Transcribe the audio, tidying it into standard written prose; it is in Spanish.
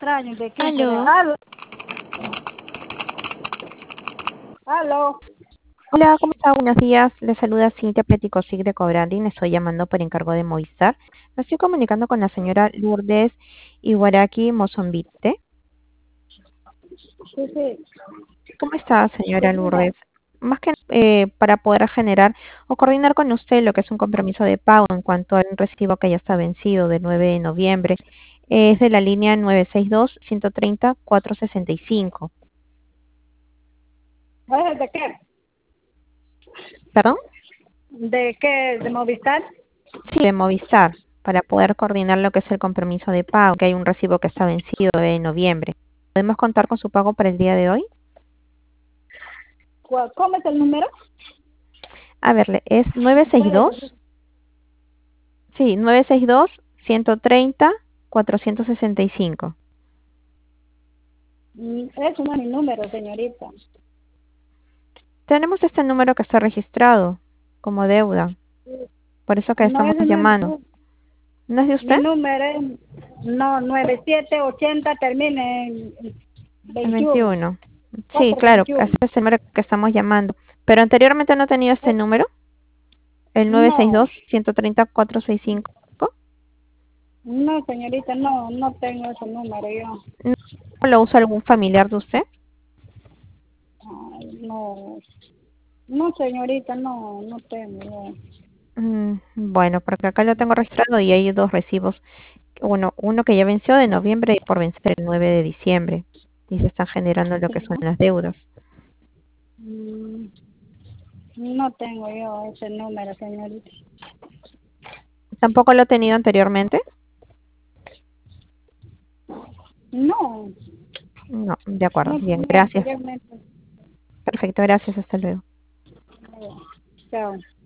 extraño, ¿de qué será? Aló. ¡Aló! ¡Aló! Hola, ¿cómo está? Buenos días. Le saluda Cintia Peticosig de Cobrandín. Estoy llamando por encargo de Movistar. Me estoy comunicando con la señora Lourdes Iguaraki Mozambique. Sí, sí. ¿Cómo está, señora Seguida. Lourdes? Más que para poder generar o coordinar con usted lo que es un compromiso de pago en cuanto al recibo que ya está vencido del 9 de noviembre, es de la línea 962-130-465. ¿De qué? ¿Perdón? ¿De qué? ¿De Movistar? Sí, de Movistar, para poder coordinar lo que es el compromiso de pago, que hay un recibo que está vencido de noviembre. ¿Podemos contar con su pago para el día de hoy? ¿Cómo es el número? A ver, es Puede decir. 962, sí, 962-130-465. Eso no es mi número, señorita. Tenemos este número que está registrado como deuda, por eso que No, estamos ese no es llamando. ¿No es de mi usted? número. No, 9780 termina en El 21. 21. Sí, claro, ese 421. es el número que estamos llamando. Pero anteriormente no tenía este Eh, número, el No, 962-130-465. no, señorita, no tengo ese número yo. ¿No lo usa algún familiar de usted? Ay, no, no, señorita, no tengo yo. Bueno, porque acá lo tengo registrado y hay dos recibos. Uno que ya venció de noviembre y por vencer el 9 de diciembre. Y se están generando lo que son las deudas. Mm, No tengo yo ese número, señorita. ¿Tampoco lo he tenido anteriormente? No, No, de acuerdo. no Bien, tenía gracias. anteriormente. Perfecto, gracias. Hasta luego. Chao.